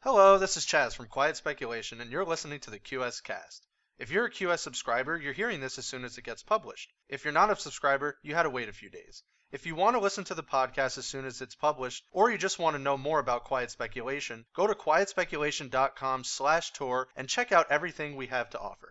Hello, this is Chaz from Quiet Speculation, and you're listening to the QS Cast. If you're a QS subscriber, you're hearing this as soon as it gets published. If you're not a subscriber, you had to wait a few days. If you want to listen to the podcast as soon as it's published, or you just want to know more about Quiet Speculation, go to quietspeculation.com/tour and check out everything we have to offer.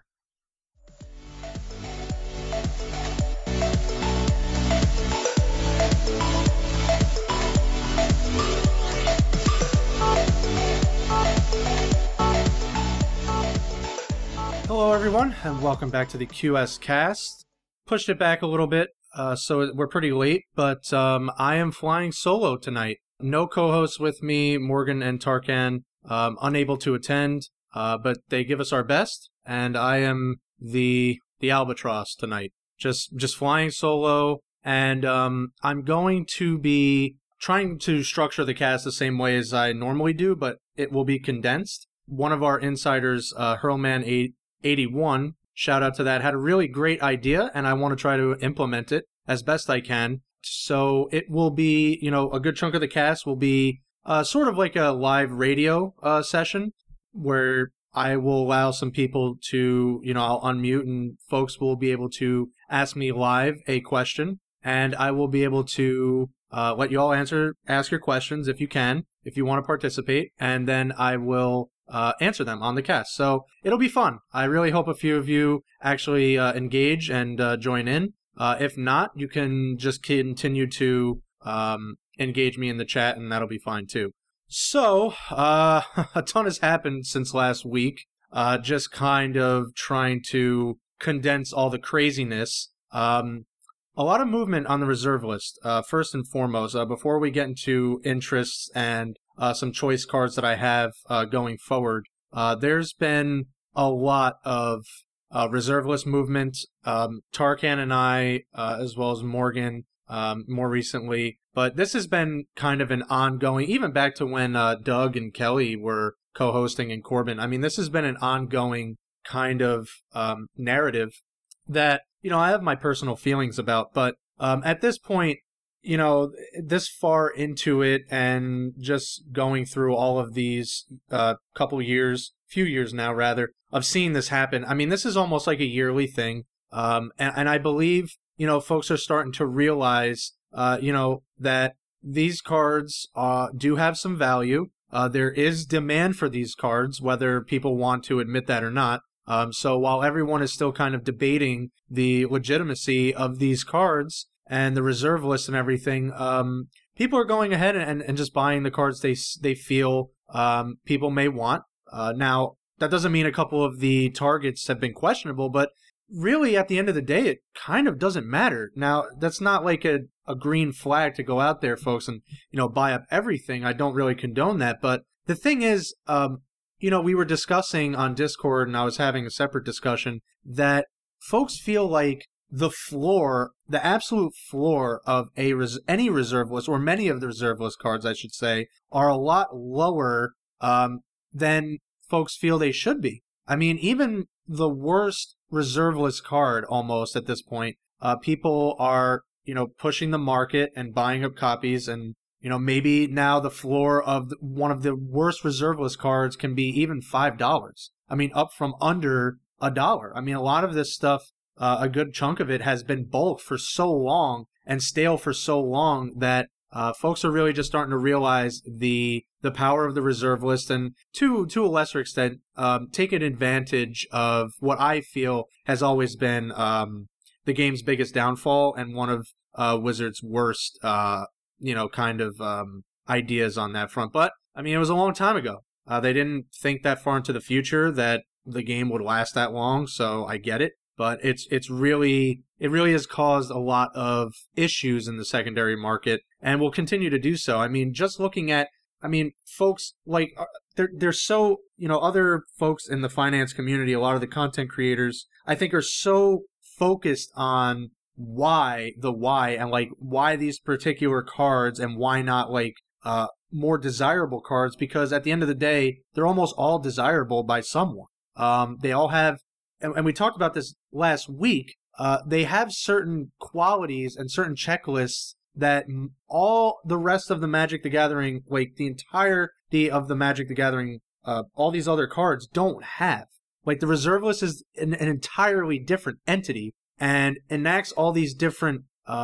Hello everyone, and welcome back to the QS Cast. Pushed it back a little bit, so we're pretty late, but I am flying solo tonight. No co-hosts with me, Morgan and Tarkan, unable to attend, but they give us our best, and I am the albatross tonight. Just flying solo, and I'm going to be trying to structure the cast the same way as I normally do, but it will be condensed. One of our insiders, Hurlman81, shout out to that, had a really great idea, and I want to try to implement it as best I can. So it will be, a good chunk of the cast will be sort of like a live radio session where I will allow some people to, I'll unmute and folks will be able to ask me live a question, and I will be able to let you all ask your questions if you want to participate, and then I will answer them on the cast. So it'll be fun. I really hope a few of you actually engage and join in. If not, you can just continue to engage me in the chat, and that'll be fine too. So a ton has happened since last week. Just kind of trying to condense all the craziness. A lot of movement on the reserve list, first and foremost. Before we get into interests and some choice cards that I have going forward, there's been a lot of reserve list movement. Tarkan and I, as well as Morgan, more recently. But this has been kind of an ongoing, even back to when Doug and Kelly were co-hosting and Corbin. I mean, this has been an ongoing kind of narrative that, I have my personal feelings about. But at this point, this far into it and just going through all of these few years now rather, of seeing this happen. I mean, this is almost like a yearly thing. And I believe, folks are starting to realize, that these cards do have some value. There is demand for these cards, whether people want to admit that or not. So while everyone is still kind of debating the legitimacy of these cards and the reserve list and everything, people are going ahead and just buying the cards they feel people may want. Now, that doesn't mean a couple of the targets have been questionable, but really at the end of the day, it kind of doesn't matter. Now, that's not like a green flag to go out there, folks, and, buy up everything. I don't really condone that. But the thing is, we were discussing on Discord, and I was having a separate discussion, that folks feel like the floor, the absolute floor of any reserve list, or many of the reserve list cards, I should say, are a lot lower than folks feel they should be. I mean, even the worst reserve list card almost at this point, people are, pushing the market and buying up copies, and maybe now the floor of one of the worst reserve list cards can be even $5. I mean, up from under $1. I mean, a lot of this stuff, a good chunk of it has been bulk for so long and stale for so long that folks are really just starting to realize the power of the reserve list, and to a lesser extent, taking advantage of what I feel has always been the game's biggest downfall and one of Wizards' worst ideas on that front. But, I mean, it was a long time ago. They didn't think that far into the future that the game would last that long, so I get it. But it really has caused a lot of issues in the secondary market, and will continue to do so. I mean, just looking at, folks, like, they're so, other folks in the finance community, a lot of the content creators, I think are so focused on why, and like why these particular cards and why not like more desirable cards, because at the end of the day, they're almost all desirable by someone. They all have, and we talked about this last week, they have certain qualities and certain checklists that all the rest of the Magic the Gathering, like the of the Magic the Gathering, all these other cards don't have. Like, the reserve list is an entirely different entity and enacts all these different,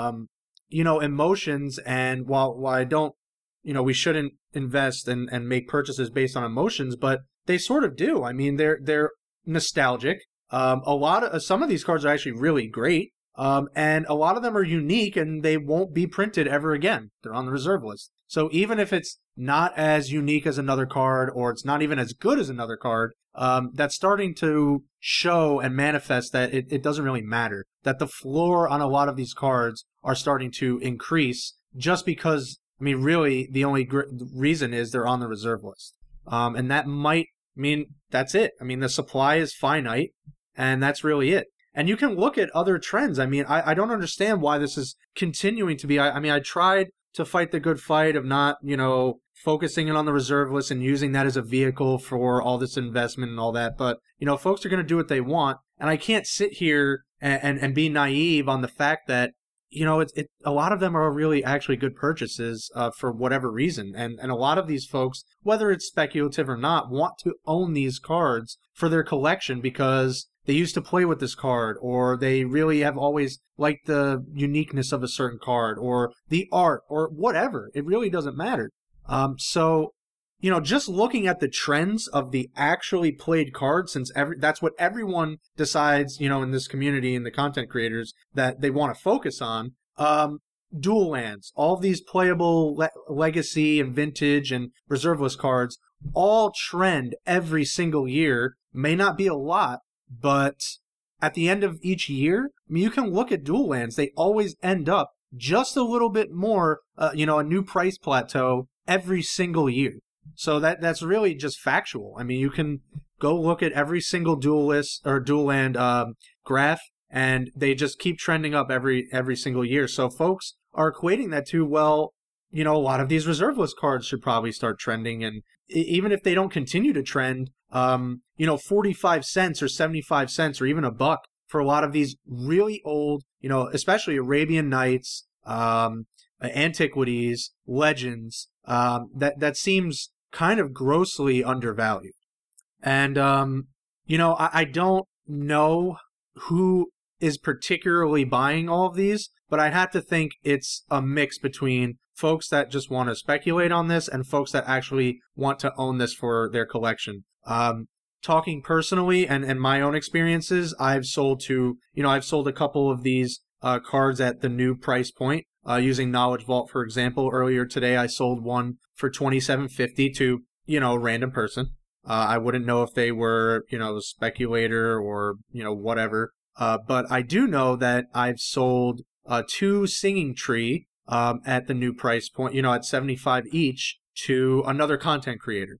emotions. And while I don't, we shouldn't invest and make purchases based on emotions, but they sort of do. I mean, they're nostalgic. Some of these cards are actually really great. And a lot of them are unique and they won't be printed ever again. They're on the reserve list. So even if it's not as unique as another card, or it's not even as good as another card, that's starting to show and manifest that it doesn't really matter. That the floor on a lot of these cards are starting to increase just because, I mean, really the only reason is they're on the reserve list. And that might mean that's it. I mean, the supply is finite and that's really it. And you can look at other trends. I mean, I don't understand why this is continuing to be. I mean, I tried to fight the good fight of not, focusing it on the reserve list and using that as a vehicle for all this investment and all that. But, folks are going to do what they want. And I can't sit here and be naive on the fact that, a lot of them are really actually good purchases for whatever reason. And a lot of these folks, whether it's speculative or not, want to own these cards for their collection because they used to play with this card, or they really have always liked the uniqueness of a certain card, or the art, or whatever. It really doesn't matter. So, just looking at the trends of the actually played cards, since that's what everyone decides, in this community and the content creators that they want to focus on. Dual lands, all of these playable legacy and vintage and reserve list cards all trend every single year. May not be a lot, but at the end of each year, I mean, you can look at dual lands. They always end up just a little bit more, a new price plateau every single year. So that's really just factual. I mean, you can go look at every single dual list or dual land graph, and they just keep trending up every single year. So folks are equating that to, well, a lot of these reserve list cards should probably start trending. And even if they don't continue to trend, 45 cents or 75 cents or even $1 for a lot of these really old, especially Arabian Nights, antiquities, legends, that seems kind of grossly undervalued. And, I don't know who is particularly buying all of these, but I'd have to think it's a mix between folks that just want to speculate on this and folks that actually want to own this for their collection. Talking personally and my own experiences, I've sold a couple of these cards at the new price point. Using Knowledge Vault, for example, earlier today I sold one for $27.50 to, a random person. I wouldn't know if they were, a speculator or, whatever. But I do know that I've sold 2 Singing Tree at the new price point, at $75 each to another content creator.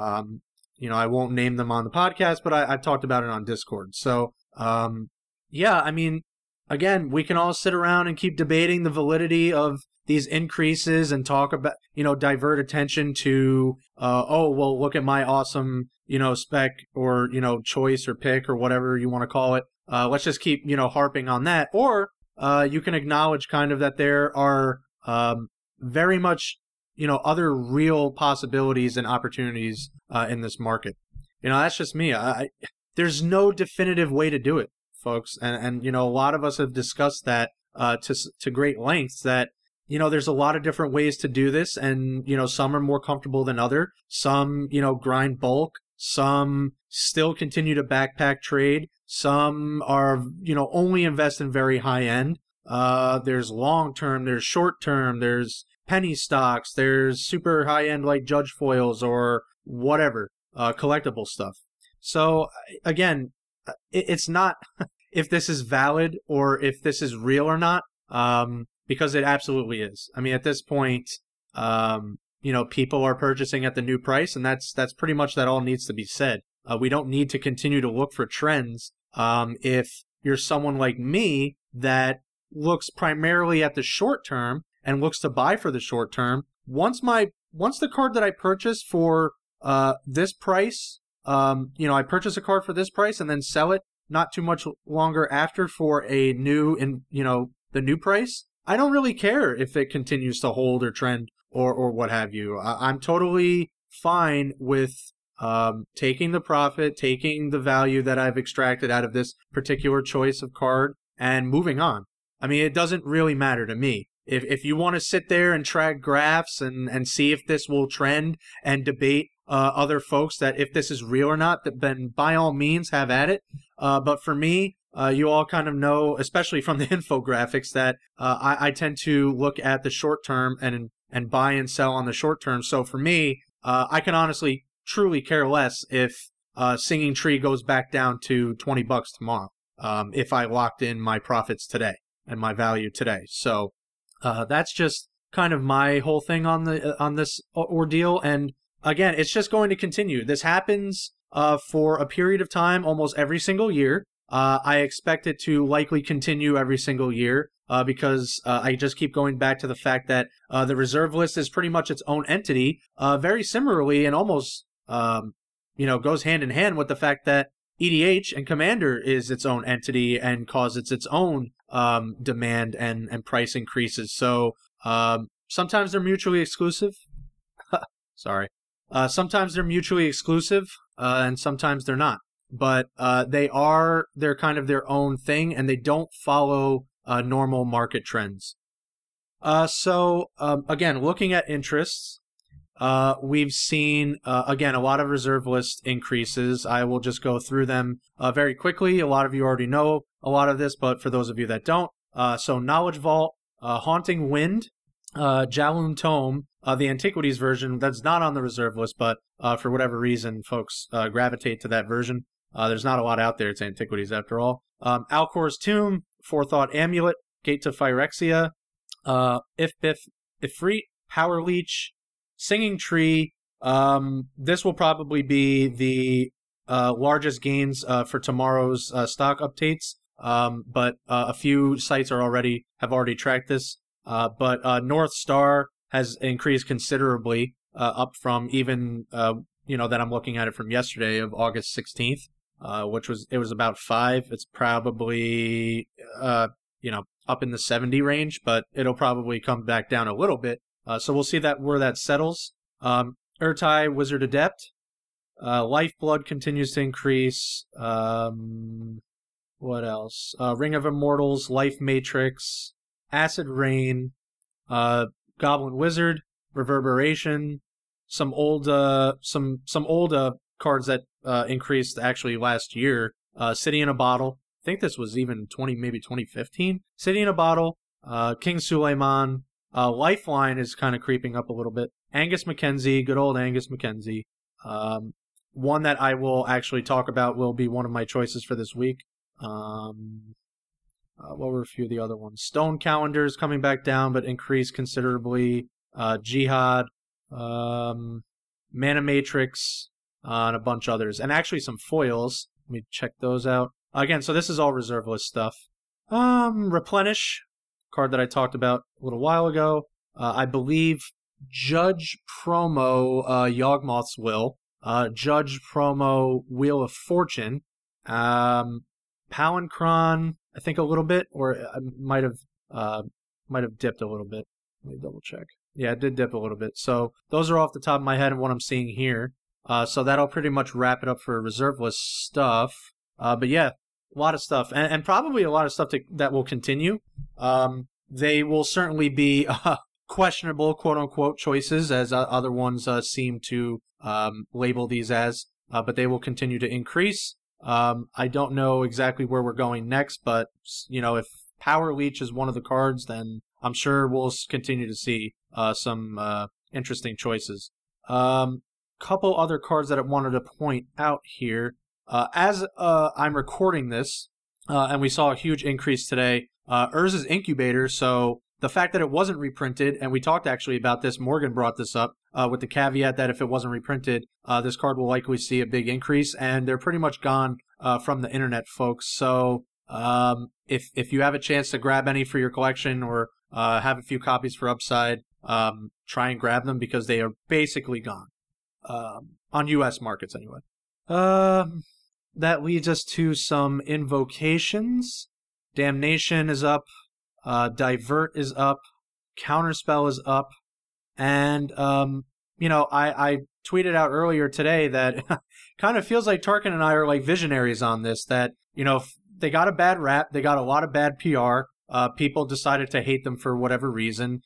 I won't name them on the podcast, but I've talked about it on Discord. So, I mean, again, we can all sit around and keep debating the validity of these increases and talk about, divert attention to, look at my awesome, spec or, choice or pick or whatever you want to call it. Let's just keep, harping on that. Or you can acknowledge kind of that there are very much, other real possibilities and opportunities in this market. That's just me. There's no definitive way to do it, folks. And a lot of us have discussed that to great lengths that, there's a lot of different ways to do this. And, some are more comfortable than other. Some, grind bulk. Some still continue to backpack trade. Some are, only invest in very high end. There's long term, there's short term, there's penny stocks, there's super high end like Judge foils or whatever, collectible stuff. So again, it's not if this is valid or if this is real or not, because it absolutely is. I mean, at this point, people are purchasing at the new price, and that's pretty much that all needs to be said. We don't need to continue to look for trends. If you're someone like me that looks primarily at the short term and looks to buy for the short term, once the card that I purchased for this price, I purchase a card for this price and then sell it not too much longer after for a new the new price, I don't really care if it continues to hold or trend or what have you. I'm totally fine with taking the profit, taking the value that I've extracted out of this particular choice of card and moving on. I mean, it doesn't really matter to me. If you want to sit there and track graphs and see if this will trend and debate other folks that if this is real or not, then by all means have at it. But for me, you all kind of know, especially from the infographics, that I tend to look at the short term and buy and sell on the short term. So for me, I can honestly truly care less if Singing Tree goes back down to $20 tomorrow, if I locked in my profits today and my value today. So that's just kind of my whole thing on this ordeal. And again, it's just going to continue. This happens for a period of time almost every single year. I expect it to likely continue every single year because I just keep going back to the fact that the reserve list is pretty much its own entity, very similarly and almost goes hand in hand with the fact that EDH and Commander is its own entity and causes its own demand and price increases. So sometimes they're mutually exclusive. Sorry. Sometimes they're mutually exclusive and sometimes they're not. But they're kind of their own thing and they don't follow normal market trends. So again, looking at interests, we've seen, again, a lot of reserve list increases. I will just go through them very quickly. A lot of you already know a lot of this, but for those of you that don't, so Knowledge Vault, Haunting Wind, Jaloon Tome, the Antiquities version, that's not on the reserve list, but for whatever reason, folks gravitate to that version. There's not a lot out there. It's Antiquities after all. Alcor's Tomb, Forethought Amulet, Gate to Phyrexia, Ifrit, Power Leech, Singing Tree. This will probably be the largest gains for tomorrow's stock updates. But a few sites have already tracked this. But North Star has increased considerably, up from even that I'm looking at it from yesterday of August 16th, which was about 5. It's probably up in the 70 range, but it'll probably come back down a little bit. So we'll see where that settles. Urtai, Wizard Adept, Lifeblood continues to increase. What else? Ring of Immortals, Life Matrix, Acid Rain, Goblin Wizard, Reverberation, some old cards that increased actually last year. City in a Bottle. I think this was even 2015. City in a Bottle, King Suleiman, Lifeline is kind of creeping up a little bit. Angus Mackenzie, good old Angus Mackenzie. One that I will actually talk about will be one of my choices for this week. What were a few of the other ones? Stone Calendars coming back down, but increased considerably. Jihad, Mana Matrix, and a bunch others. And actually some foils. Let me check those out. Again, so this is all reserve list stuff. Replenish, card that I talked about a little while ago. I believe Judge Promo Yawgmoth's Will. Judge Promo Wheel of Fortune. Palancron, I think a little bit, or I might have dipped a little bit. Let me double check. Yeah, it did dip a little bit. So those are off the top of my head and what I'm seeing here. So that'll pretty much wrap it up for reserve list stuff. But yeah, a lot of stuff, and probably a lot of stuff that will continue. They will certainly be questionable, quote-unquote, choices, as other ones seem to label these as, but they will continue to increase. I don't know exactly where we're going next, but if Power Leech is one of the cards, then I'm sure we'll continue to see some interesting choices. Couple other cards that I wanted to point out here. As I'm recording this, and we saw a huge increase today, Urza's Incubator, so the fact that it wasn't reprinted, and we talked actually about this, Morgan brought this up, with the caveat that if it wasn't reprinted, this card will likely see a big increase, and they're pretty much gone from the internet, folks. So if you have a chance to grab any for your collection or have a few copies for Upside, try and grab them because they are basically gone. On U.S. markets, anyway. That leads us to some invocations. Damnation is up. Divert is up. Counterspell is up. And, I tweeted out earlier today that kind of feels like Tarkin and I are like visionaries on this, that, they got a bad rap. They got a lot of bad PR. People decided to hate them for whatever reason.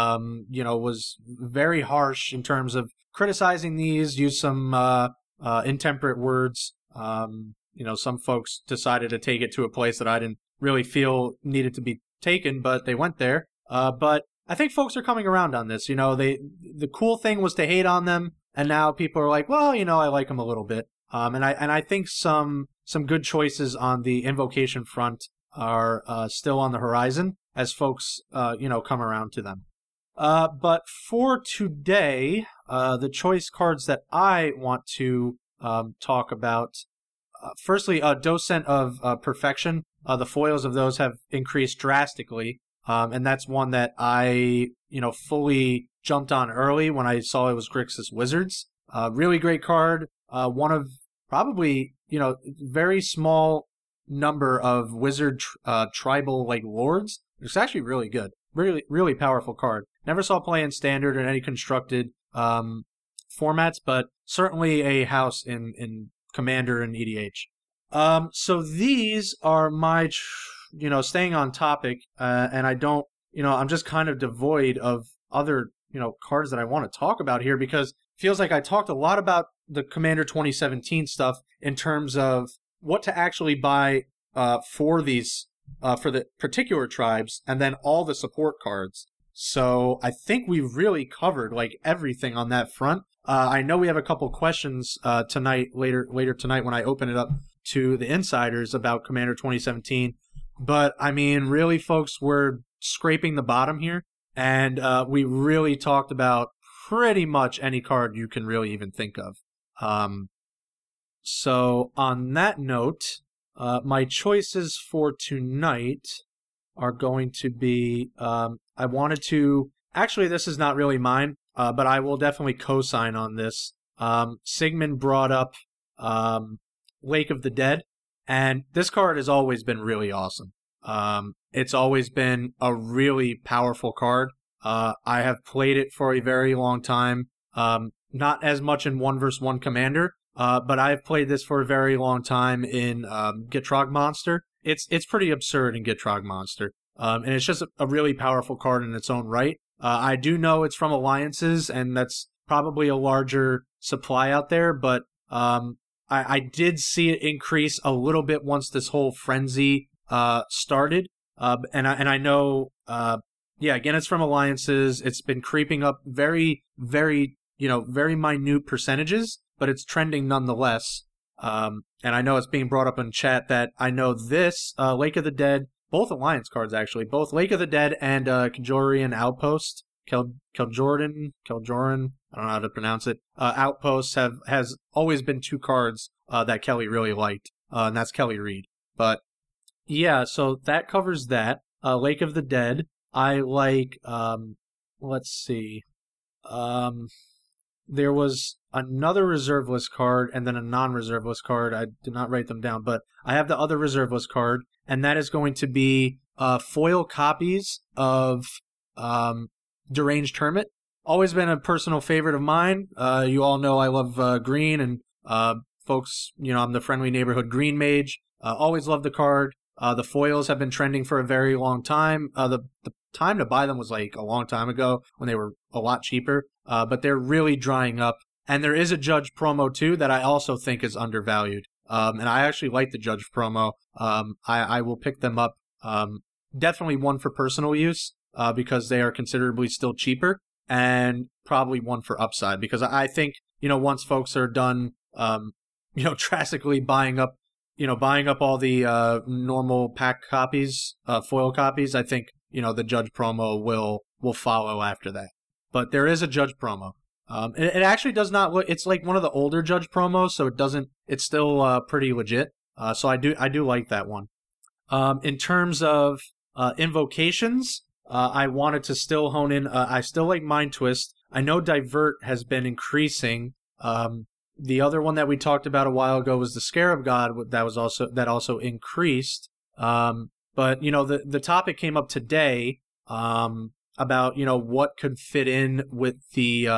Was very harsh in terms of criticizing these, used some intemperate words. Some folks decided to take it to a place that I didn't really feel needed to be taken, but they went there. But I think folks are coming around on this. The cool thing was to hate on them, and now people are like, well, I like them a little bit. And I think some good choices on the invocation front are still on the horizon as folks come around to them. But for today, the choice cards that I want to talk about, firstly, Docent of Perfection. The foils of those have increased drastically, and that's one that I fully jumped on early when I saw it was Grixis Wizards. Really great card. One of probably very small number of wizard tribal lords. It's actually really good. Really, really powerful card. Never saw play in standard or any constructed formats, but certainly a house in Commander and EDH. So these are my, staying on topic, and I don't, I'm just kind of devoid of other, cards that I want to talk about here, because it feels like I talked a lot about the Commander 2017 stuff in terms of what to actually buy for these for the particular tribes, and then all the support cards. So I think we've really covered everything on that front. I know we have a couple questions later tonight when I open it up to the insiders about Commander 2017. But I mean, really, folks, we're scraping the bottom here, and we really talked about pretty much any card you can really even think of. So on that note, my choices for tonight are going to be, I wanted to, actually this is not really mine, but I will definitely co-sign on this. Sigmund brought up Lake of the Dead, and this card has always been really awesome. It's always been a really powerful card. I have played it for a very long time, not as much in 1v1 Commander, but I've played this for a very long time in Gitrog Monster. It's pretty absurd in Gitrog Monster, and it's just a really powerful card in its own right. I do know it's from Alliances, and that's probably a larger supply out there, but I did see it increase a little bit once this whole frenzy started, and I know, again, it's from Alliances. It's been creeping up very, very, very minute percentages, but it's trending nonetheless. And I know it's being brought up in chat that I know this Lake of the Dead, both Alliance cards actually, both Lake of the Dead and Kajorian Outpost, Keljoran, I don't know how to pronounce it. Outposts has always been two cards that Kelly really liked, and that's Kelly Reed. But yeah, so that covers that. Lake of the Dead, I like. Let's see. There was another reserve list card and then a non-reserve list card. I did not write them down, but I have the other reserve list card, and that is going to be foil copies of Deranged Hermit. Always been a personal favorite of mine. You all know I love green, and folks, I'm the friendly neighborhood green mage. Always loved the card. The foils have been trending for a very long time. The time to buy them was a long time ago when they were a lot cheaper, but they're really drying up. And there is a Judge promo too that I also think is undervalued. And I actually like the Judge promo. I will pick them up. Definitely one for personal use, because they are considerably still cheaper, and probably one for upside, because I think, once folks are done, drastically buying up all the normal pack copies, foil copies, I think, the Judge promo will follow after that. But there is a Judge promo. It actually does not look, it's like one of the older Judge promos, so it's still pretty legit. So I do like that one. In terms of invocations, I wanted to still hone in. I still like Mind Twist. I know Divert has been increasing. The other one that we talked about a while ago was the Scarab God that also increased. But the topic came up today about what could fit in with the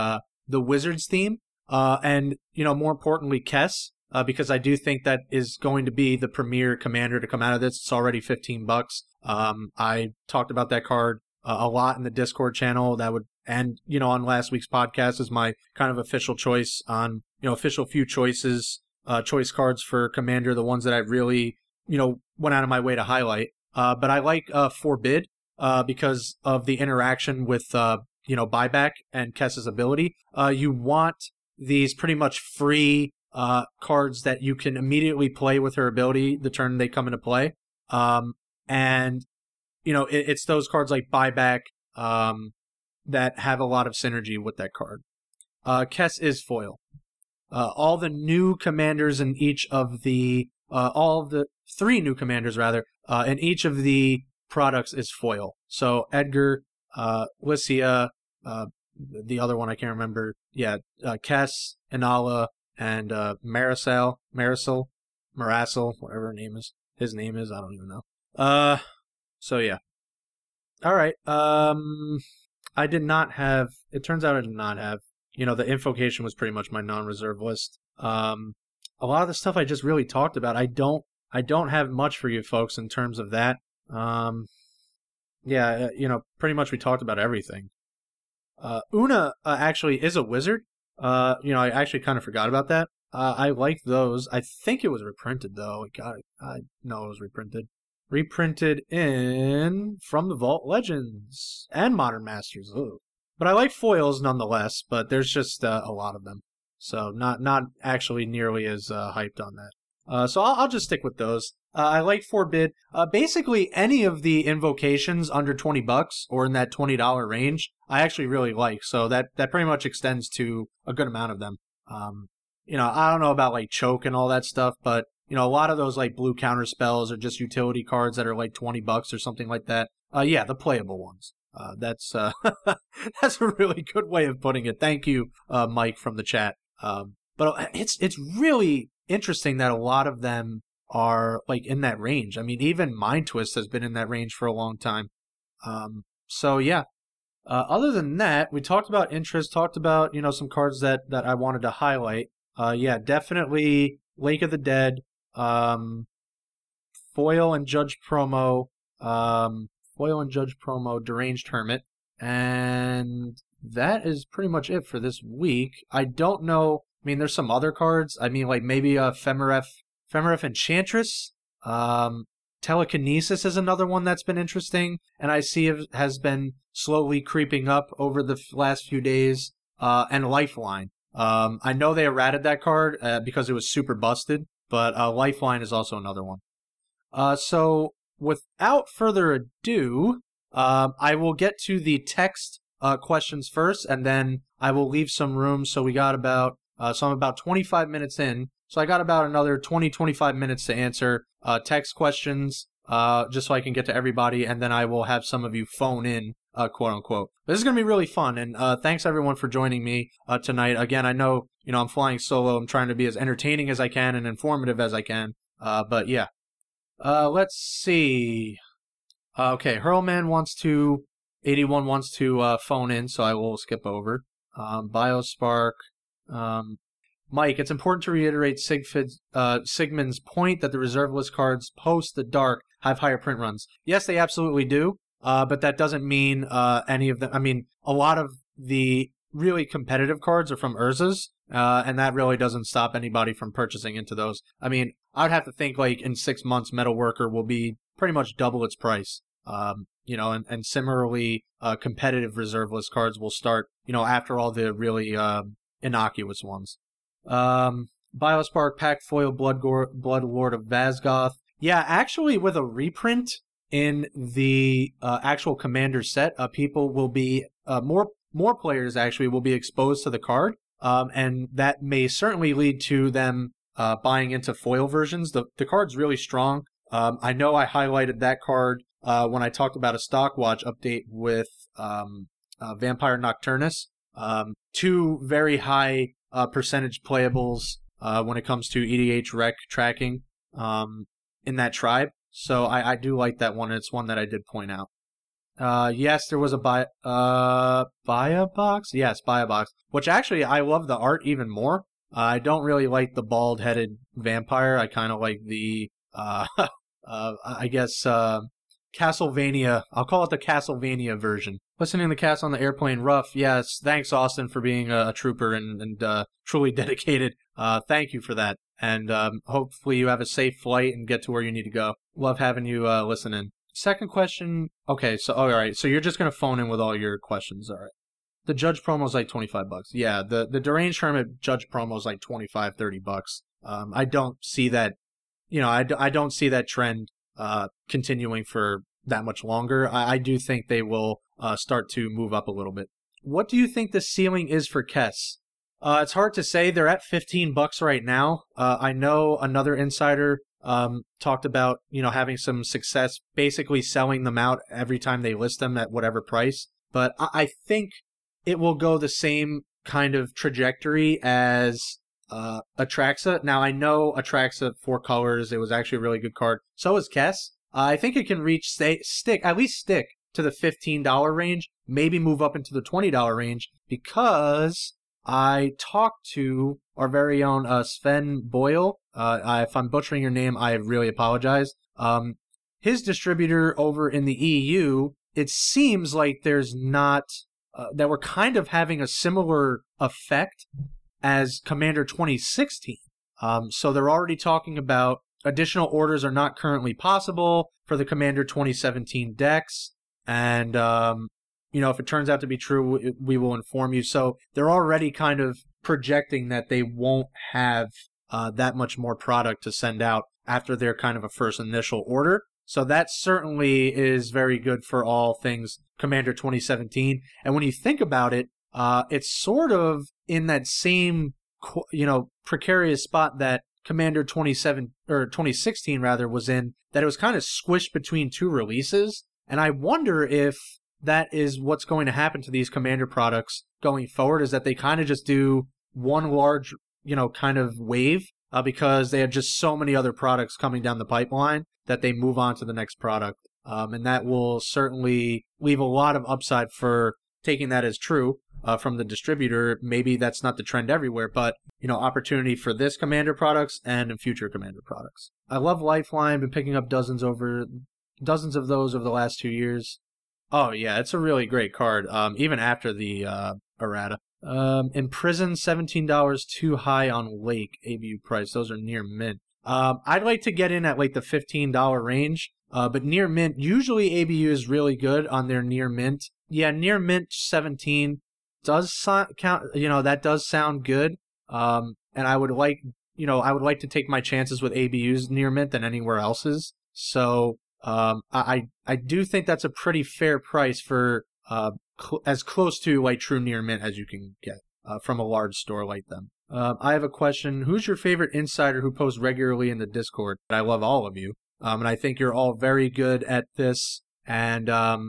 the Wizards theme, and more importantly, Kess, because I do think that is going to be the premier commander to come out of this. It's already $15. I talked about that card a lot in the Discord channel. And on last week's podcast is my kind of official choice on official few choices, choice cards for commander, the ones that I really went out of my way to highlight. But I like Forbid because of the interaction with buyback and Kess's ability. You want these pretty much free cards that you can immediately play with her ability the turn they come into play. And it's those cards like buyback that have a lot of synergy with that card. Kess is foil. All the new commanders in each of the all of the 3 new commanders rather in each of the products is foil. So Edgar, Lycia, the other one I can't remember. Yeah, Kess, Inala, and Marisol, whatever her name is. His name is, I don't even know. So yeah. All right. I did not have. It turns out I did not have. The invocation was pretty much my non-reserve list. A lot of the stuff I just really talked about. I don't have much for you folks in terms of that. Yeah, pretty much we talked about everything. Una actually is a wizard. I actually kind of forgot about that. I like those. I think it was reprinted though. I know it was reprinted. Reprinted in From the Vault Legends and Modern Masters. Ooh. But I like foils nonetheless, but there's just a lot of them. So not actually nearly as hyped on that. So I'll just stick with those. I like Forbid. Basically any of the invocations under $20 or in that $20 range, I actually really like. So that pretty much extends to a good amount of them. I don't know about like Choke and all that stuff, but a lot of those like blue counter spells are just utility cards that are like $20 or something like that. Yeah, the playable ones. That's that's a really good way of putting it. Thank you, Mike from the chat. But it's really interesting that a lot of them are like in that range. I mean, even Mind Twist has been in that range for a long time. So yeah. Other than that, we talked about interest, talked about some cards that I wanted to highlight. Yeah, definitely Lake of the Dead. Foil and Judge promo, Deranged Hermit, and that is pretty much it for this week. I don't know. I mean, there's some other cards. I mean, like maybe Femeref Enchantress. Telekinesis is another one that's been interesting, and I see it has been slowly creeping up over the last few days. And Lifeline. I know they errated that card because it was super busted. But Lifeline is also another one. So without further ado, I will get to the text questions first, and then I will leave some room. So we got about, so I'm about 25 minutes in. So I got about another 25 minutes to answer text questions, just so I can get to everybody, and then I will have some of you phone in, quote unquote. This is going to be really fun, and thanks everyone for joining me tonight. Again, I know, I'm flying solo. I'm trying to be as entertaining as I can and informative as I can. But yeah. Let's see. Okay, Hurlman 81 wants to phone in, so I will skip over. Biospark. Mike, it's important to reiterate Sigmund's point that the reserve list cards post the dark have higher print runs. Yes, they absolutely do, but that doesn't mean any of them. I mean, a lot of the really competitive cards are from Urza's, and that really doesn't stop anybody from purchasing into those. I mean, I'd have to think like in 6 months, Metalworker will be pretty much double its price. And similarly, competitive reserve list cards will start, after all the really innocuous ones. Biospark, Pack Foil, Blood Lord of Vazgoth. Yeah, actually, with a reprint in the actual Commander set, people will be more players actually will be exposed to the card, and that may certainly lead to them buying into foil versions. The card's really strong. I know I highlighted that card when I talked about a Stockwatch update with Vampire Nocturnus. 2 very high percentage playables when it comes to EDH rec tracking in that tribe. So I do like that one. It's one that I did point out. Yes, there was a buy a box. Yes, buy a box. Which actually, I love the art even more. I don't really like the bald-headed vampire. I kind of like the I guess Castlevania. I'll call it the Castlevania version. Listening to Cast on the airplane, rough. Yes, thanks Austin for being a trooper and truly dedicated. Thank you for that. And hopefully you have a safe flight and get to where you need to go. Love having you listen in. Second question. Okay, so all right. So you're just gonna phone in with all your questions. All right. The Judge promo is like $25. Yeah, the Deranged Hermit Judge promo is like $25-$30. I don't see that. I don't see that trend continuing for that much longer. I do think they will start to move up a little bit. What do you think the ceiling is for Kess? It's hard to say. They're at $15 right now. I know another insider talked about having some success, basically selling them out every time they list them at whatever price. But I think it will go the same kind of trajectory as Atraxa. Now, I know Atraxa 4 colors. It was actually a really good card. So is Kess. I think it can at least stick to the $15 range, maybe move up into the $20 range, because I talked to our very own Sven Boyle. If I'm butchering your name, I really apologize. His distributor over in the EU, it seems like there's not... that we're kind of having a similar effect as Commander 2016. So they're already talking about additional orders are not currently possible for the Commander 2017 decks. And, if it turns out to be true, we will inform you. So they're already kind of projecting that they won't have that much more product to send out after their kind of a first initial order. So that certainly is very good for all things Commander 2017. And when you think about it, it's sort of in that same, precarious spot that Commander 2016 rather was in, that it was kind of squished between two releases. And I wonder if that is what's going to happen to these Commander products going forward, is that they kind of just do one large, kind of wave, because they have just so many other products coming down the pipeline that they move on to the next product. And that will certainly leave a lot of upside for taking that as true from the distributor. Maybe that's not the trend everywhere, but, opportunity for this Commander products and future Commander products. I love Lifeline. Been picking up dozens of those over the last 2 years. Oh, yeah, it's a really great card, even after the errata. Imprison, $17 too high on Lake, ABU price. Those are near mint. I'd like to get in at like the $15 range, but near mint, usually ABU is really good on their near mint. Yeah, near mint 17 does count, that does sound good. And I would like to take my chances with ABU's near mint than anywhere else's. So, I do think that's a pretty fair price for, as close to like true near mint as you can get, from a large store like them. I have a question. Who's your favorite insider who posts regularly in the Discord? I love all of you. And I think you're all very good at this. And,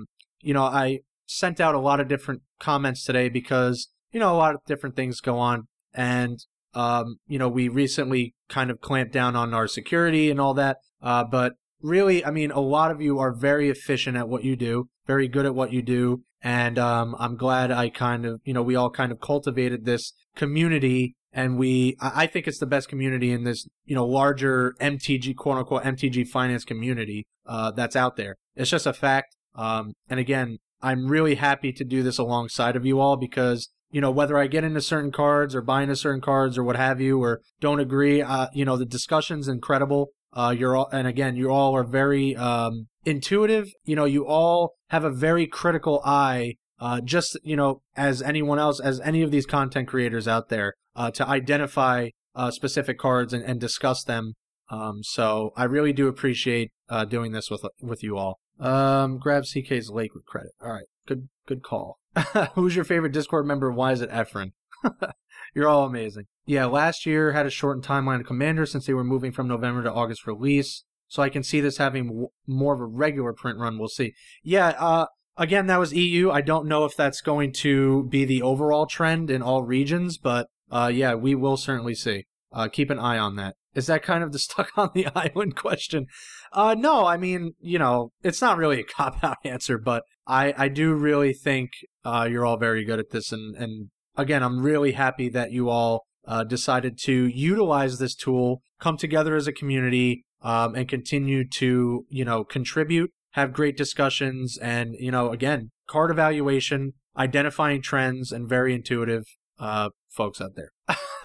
I sent out a lot of different comments today because, a lot of different things go on. And, we recently kind of clamped down on our security and all that. But really, a lot of you are very efficient at what you do, very good at what you do. And I'm glad I kind of, we all kind of cultivated this community. And I think it's the best community in this, larger MTG, quote unquote, MTG finance community that's out there. It's just a fact. And again, I'm really happy to do this alongside of you all because, whether I get into certain cards or buy into certain cards or what have you, or don't agree, the discussion's incredible. You all are very intuitive. You all have a very critical eye, just, as anyone else, as any of these content creators out there, to identify specific cards and discuss them. So I really do appreciate doing this with you all. Grab CK's Lake with credit. All right, good call. Who's your favorite Discord member? Why is it Efren? You're all amazing. Yeah, last year had a shortened timeline of Commander since they were moving from November to August release. So I can see this having more of a regular print run. We'll see. Yeah, again, that was EU. I don't know if that's going to be the overall trend in all regions, but yeah, we will certainly see. Keep an eye on that. Is that kind of the stuck on the island question? No, it's not really a cop-out answer, but I do really think you're all very good at this. And again, I'm really happy that you all decided to utilize this tool, come together as a community, and continue to, contribute, have great discussions, and, again, card evaluation, identifying trends, and very intuitive folks out there.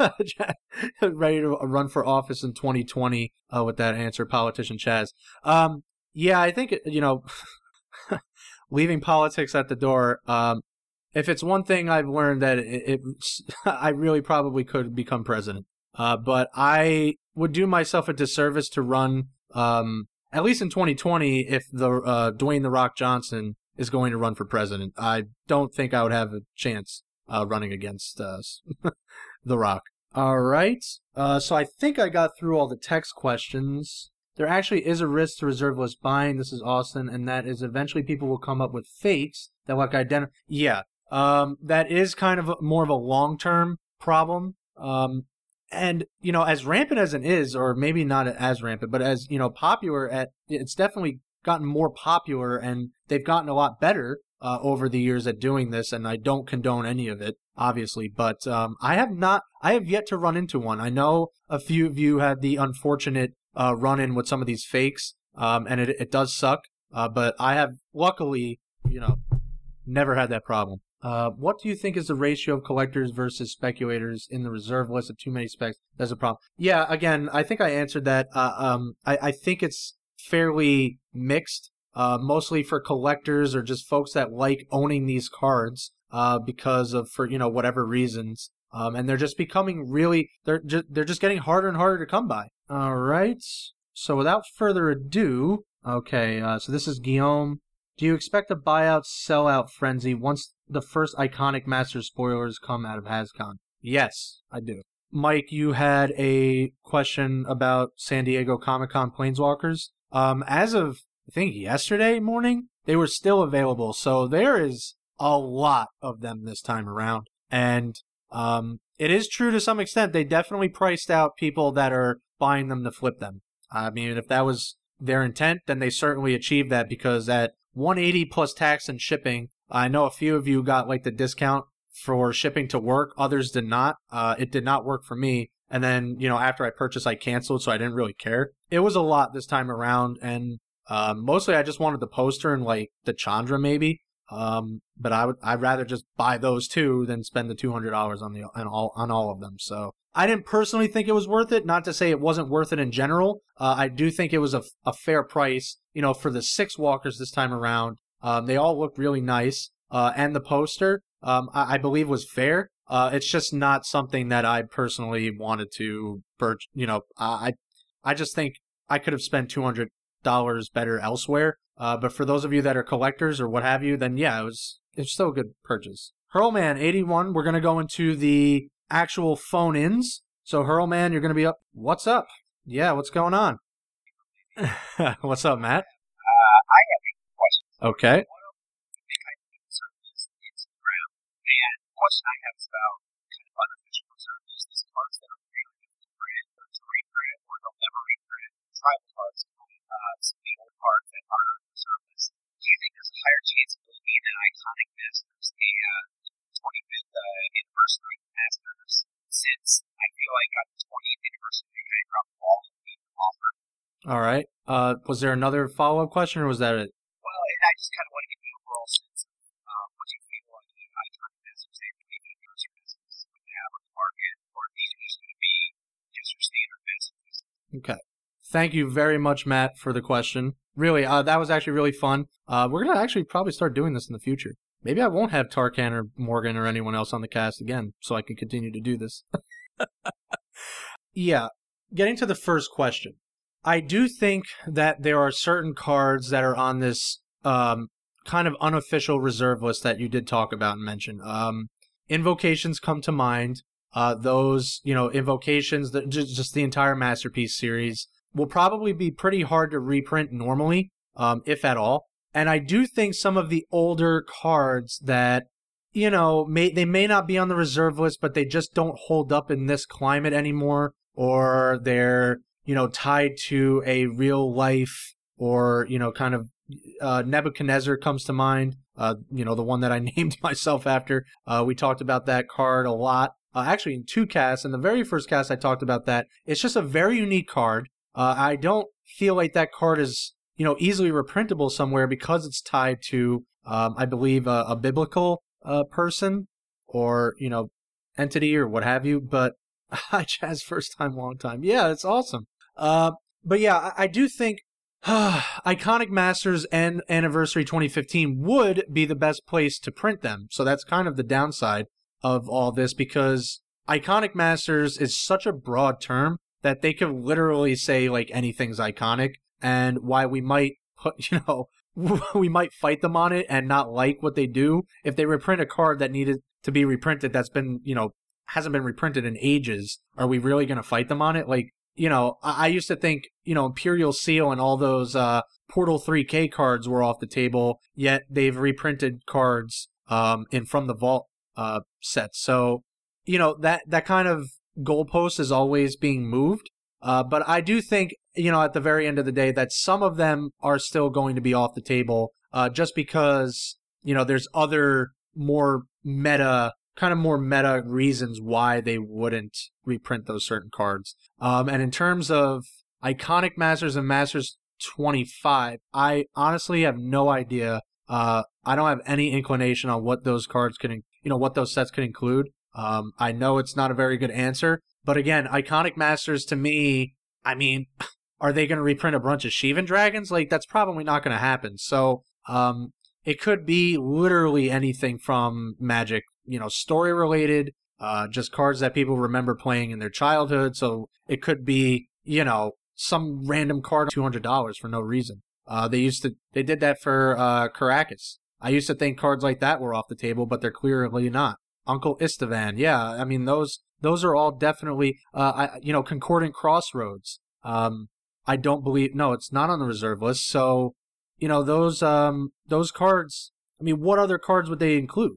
Ready to run for office in 2020 with that answer, politician Chaz. Yeah, I think, leaving politics at the door, if it's one thing I've learned that I really probably could become president. But I would do myself a disservice to run, at least in 2020, if the Dwayne "The Rock" Johnson is going to run for president. I don't think I would have a chance running against The Rock. All right. So I think I got through all the text questions. There actually is a risk to reserve list buying. This is Austin, and that is eventually people will come up with fakes that identify. Yeah. That is kind of more of a long-term problem. And, as rampant as it is, or maybe not as rampant, but as, popular it's definitely gotten more popular, and they've gotten a lot better over the years at doing this, and I don't condone any of it, obviously, but I have yet to run into one. I know a few of you had the unfortunate run-in with some of these fakes, and it does suck, but I have, luckily, never had that problem. What do you think is the ratio of collectors versus speculators in the reserve list of too many specs? That's a problem. Yeah, again, I think I answered that. I think it's fairly mixed, mostly for collectors or just folks that like owning these cards because of, for whatever reasons. And they're just becoming they're just getting harder and harder to come by. All right. So without further ado, okay, so this is Guillaume. Do you expect a buyout sellout frenzy once the first iconic master spoilers come out of HasCon? Yes, I do. Mike, you had a question about San Diego Comic-Con Planeswalkers. As of, I think, yesterday morning, they were still available. So there is a lot of them this time around. And it is true to some extent. They definitely priced out people that are buying them to flip them. I mean, if that was their intent, then they certainly achieved that, because at $180 plus tax and shipping, I know a few of you got the discount for shipping to work. Others did not. It did not work for me. And then, after I purchased, I canceled, so I didn't really care. It was a lot this time around, and mostly I just wanted the poster and the Chandra maybe. But I'd rather just buy those two than spend the $200 on all of them. So I didn't personally think it was worth it. Not to say it wasn't worth it in general. I do think it was a fair price, for the 6 walkers this time around. They all looked really nice. And the poster, I believe was fair. It's just not something that I personally wanted to purchase. I just think I could have spent $200 better elsewhere. But for those of you that are collectors or what have you, then yeah, it's still a good purchase. Hurlman81, we're going to go into the actual phone-ins. So Hurlman, you're going to be up. What's up? Yeah, what's going on? What's up, Matt? I have a question. Okay. One of the big ideas of this Instagram, and the question I have is about kind of unofficial reserves. These cards that are really difficult to print, or to reprint, or they'll never reprint. Tribal cards, some of the old cards that aren't on reserve list. Do you think there's a higher chance of those being an iconic Masters and 25th anniversary Masters? Since I feel like on the 20th anniversary, they kind of dropped the ball and being offered. All right. Was there another follow-up question, or was that it? Well, and I just kind of want to get the overall sense of what you feel like the iconic Masters and maybe anniversary Masters would have on the market, or if these are just going to be just your standard Masters. Okay. Thank you very much, Matt, for the question. Really, that was actually really fun. We're going to actually probably start doing this in the future. Maybe I won't have Tarkan or Morgan or anyone else on the cast again, so I can continue to do this. Yeah, getting to the first question. I do think that there are certain cards that are on this kind of unofficial reserve list that you did talk about and mention. Invocations come to mind. Those, invocations, just the entire Masterpiece series will probably be pretty hard to reprint normally, if at all. And I do think some of the older cards that, they may not be on the reserve list, but they just don't hold up in this climate anymore, or they're, tied to a real life or, kind of Nebuchadnezzar comes to mind. The one that I named myself after. We talked about that card a lot. Actually, in 2 casts. In the very first cast, I talked about that. It's just a very unique card. I don't feel like that card is, easily reprintable somewhere because it's tied to, I believe, a biblical person or, entity or what have you. But hi, Chaz, first time, long time. Yeah, it's awesome. But yeah, I do think Iconic Masters and Anniversary 2015 would be the best place to print them. So that's kind of the downside of all this, because Iconic Masters is such a broad term that they could literally say like anything's iconic, and why we might put, we might fight them on it and not like what they do. If they reprint a card that needed to be reprinted that's been, hasn't been reprinted in ages, are we really going to fight them on it? Like, I used to think, Imperial Seal and all those Portal 3K cards were off the table, yet they've reprinted cards in From the Vault sets. So, that kind of goalpost is always being moved. But I do think, at the very end of the day, that some of them are still going to be off the table just because, there's other more meta reasons why they wouldn't reprint those certain cards. And in terms of Iconic Masters and Masters 25, I honestly have no idea. I don't have any inclination on what those cards can, what those sets can include. I know it's not a very good answer, but again, Iconic Masters to me, I mean, are they going to reprint a bunch of Shivan Dragons? Like, that's probably not going to happen. So, it could be literally anything from Magic, story related, just cards that people remember playing in their childhood. So it could be, some random card, $200 for no reason. They did that for Caracas. I used to think cards like that were off the table, but they're clearly not. Uncle Istvan, yeah, I mean those are all definitely, Concordant Crossroads. I don't believe, no, it's not on the reserve list. So, those cards. I mean, what other cards would they include?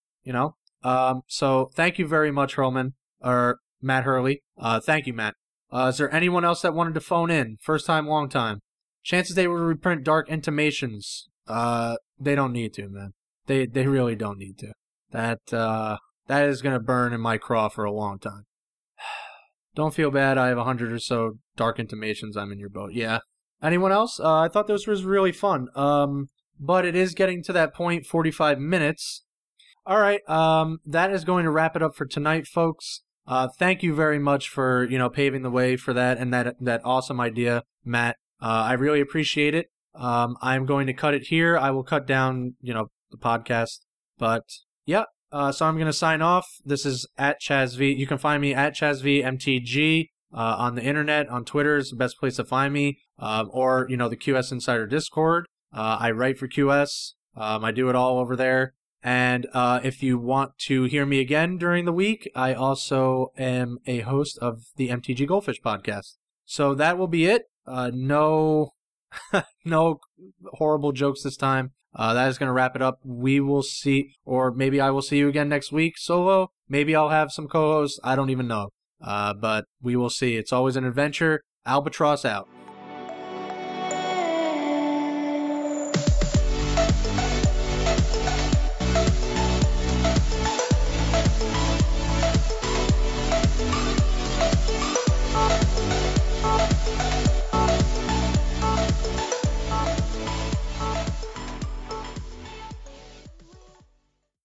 So thank you very much, Matt Hurley. Thank you, Matt. Is there anyone else that wanted to phone in? First time, long time. Chances they would reprint Dark Intimations. They don't need to, man. They really don't need to. That is gonna burn in my craw for a long time. Don't feel bad. I have 100 or so Dark Intimations. I'm in your boat. Yeah. Anyone else? I thought this was really fun. But it is getting to that point, 45 minutes. All right. That is going to wrap it up for tonight, folks. Thank you very much for, paving the way for that and that awesome idea, Matt. I really appreciate it. I'm going to cut it here. I will cut down, the podcast. But yeah. So I'm going to sign off. This is at ChazV. You can find me at ChazVMTG on the internet, on Twitter is the best place to find me, or, the QS Insider Discord. I write for QS. I do it all over there. And if you want to hear me again during the week, I also am a host of the MTG Goldfish podcast. So that will be it. No horrible jokes this time. That is going to wrap it up. We will see, or maybe I will see you again next week solo. Maybe I'll have some co-hosts. I don't even know. But we will see. It's always an adventure. Albatross out.